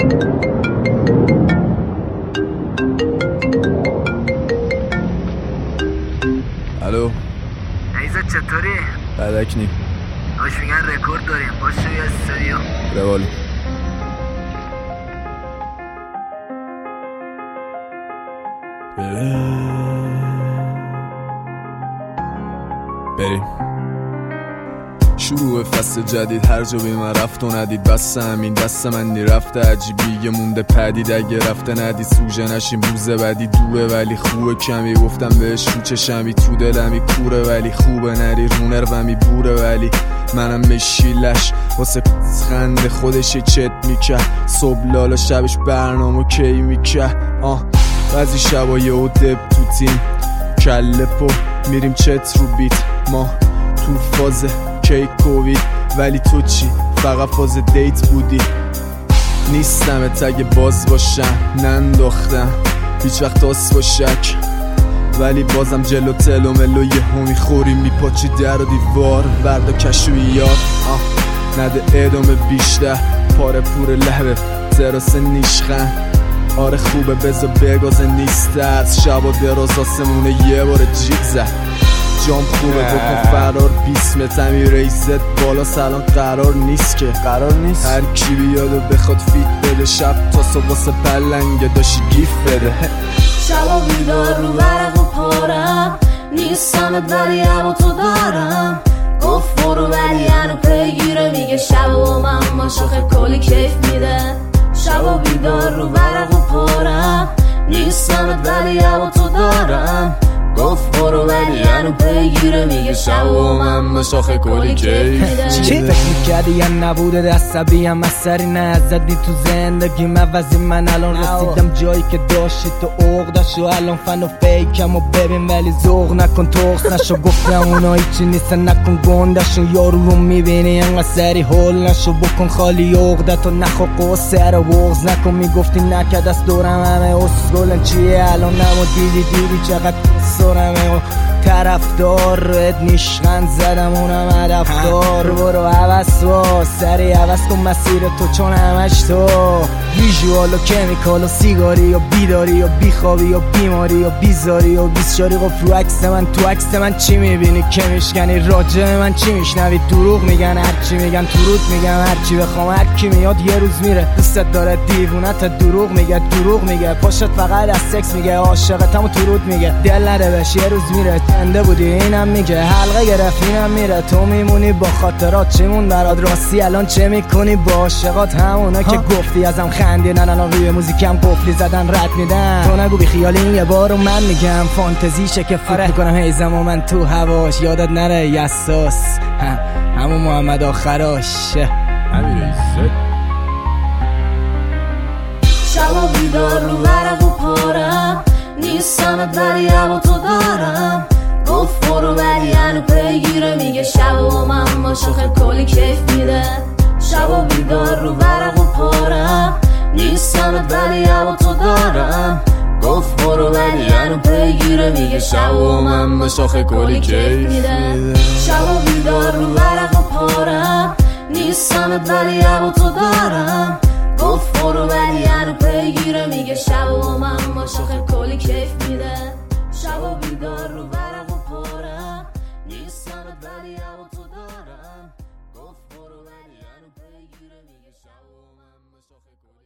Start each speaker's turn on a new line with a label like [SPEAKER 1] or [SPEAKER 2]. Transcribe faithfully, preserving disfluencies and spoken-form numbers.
[SPEAKER 1] الو
[SPEAKER 2] عزت چطوری؟
[SPEAKER 1] بدک نی
[SPEAKER 2] داش میگن رکورد داریم باشه یه استودیو
[SPEAKER 1] روالو بریم شروع فصل جدید هر جا بی من رفت و ندید بس همین دست من نرفته عجیبی یه مونده پدید اگه رفته ندید سوژه نشیم روزه بدی دوه ولی خوبه کمی گفتم بهش رو چشمی تو دلمی کوره ولی خوبه نری رونر و می بوره ولی منم مشیلش واسه خنده خودش چت میکرد صبح لالا شبش برنامه کی میکرد آه بعضی شبای و دب تو تیم کله پو میریم چت رو بیت ما تو فاز کی کووید ولی تو چی فقط فاز دیت بودی نیستم تگ باز باشم ننداختم هیچ وقت آس باشک ولی بازم جلو تل و ملو یه همی خوری میپاچی در و دیوار وردا کشویات آه نده ادامه بیشتر پاره پور لحبه تراس نیشخن آره خوبه بزا بگازه نیسته از شب و دراز آسمونه یه بار جیب زد جام خوبه بکن فرار بیست متر ریزت بالا سلام قرار نیست که
[SPEAKER 3] قرار نیست
[SPEAKER 1] هر کی بیاد و بخواد فیت بده شب تا صبح واسه پلنگه داشی گیف بده
[SPEAKER 4] شبا بیدار رو ورق و پارم نیستمت ولی هوا تو دارم گفت برو ولی هنو پیگیره میگه شبا من ما شاخه کلی کیف میده شبا بیدار رو ورق و پارم نیستمت ولی هوا تو دارم گفت برو ولی هنو پیگیره میگه شب و من با شاخه کلی کیف
[SPEAKER 3] چی فکر میکردی یا نبوده دستبی هم از سری نزدی تو زندگی موازی من الان رسیدم جایی که داشتی تو عقدش و الان فن و فیکم و ببین ولی ذوق نکن توخ نشو گفتم اونا هیچی نیستن نکن گندشون یارو رو میبینی انقدر سری هول نشو بکن خالی عقدت و نخوا قصه رو بغض نکن میگفتی نکد از دورم همه اسگلن چیه الان نمو دیدی دیدی چقدر سرمه و طرفدار رد نیشخند زدم اونم هدفدار برو عوض با سری عوض کن مسیر تو چون همش تو ویژوال و کمیکال و سیگاری و بیداری و بیخوابی و بیماری و بیزاری و بیسشاری قفل رو عکس من تو عکس من چی میبینی که میشکنی راجع من چی میشنوی دروغ میگن هرچی میگن تو رود میگم هرچی بخوام هرکی میاد یه روز میره دوستت داره دیوونت دروغ میگه دروغ میگه پاشت فقط از سکس میگه عاشقتم و تو رود میگه دل نده بهش یه روز میره تنده بودی اینم میگه حلقه گرفت اینم میره تو میمونی با خاطرات چیمون برات راستی الان چه میکنی با عاشقات همونا که گفتی ازم خندیدن الان روی موزیکم قفلی زدن رد میدن تو نگو بی خیالی این یه بارو من میگم فانتزیشه که فکر میکنم هیزم و من تو هواش یادت نره یساس هم همون محمد آخراش
[SPEAKER 1] همین رئیسه
[SPEAKER 4] شبا بیدار رو ورق و پارم نیستمت ولی هوا تو دارم گفت برو ولی هنو پیگیره میگه شبا من با شاخه کلی کیف میده شبا بیدار رو ورق و پارم نیستمت ولی هوا تو دارم گفت برو ولی هنو پیگیره میگه شبا من با شاخه کلی کیف میده شبا بیدار رو ورق و پارم نیستمت ولی هوا تو دارم گفت برو ولی هنو پیگیره میگه شبا من با شاخه کلی کیف میده شبا بیدار رو ورق و پارم نیستمت ولی هوا تو دارم گفت برو ولی هنو پیگیره میگه شبا من با شاخه کلی